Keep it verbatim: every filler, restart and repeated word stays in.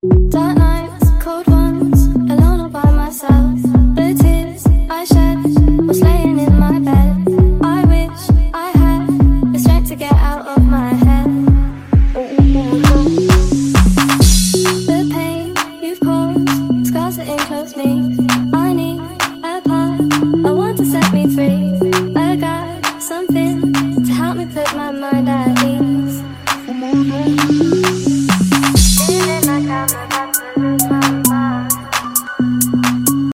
Dark nights, cold ones, alone all by myself. The tears I shed was laying in my bed. I wish I had the strength to get out of my head. The pain you've caused, scars that enclose me. I need a part, I want to set me free. I got something to help me put my mind at ease.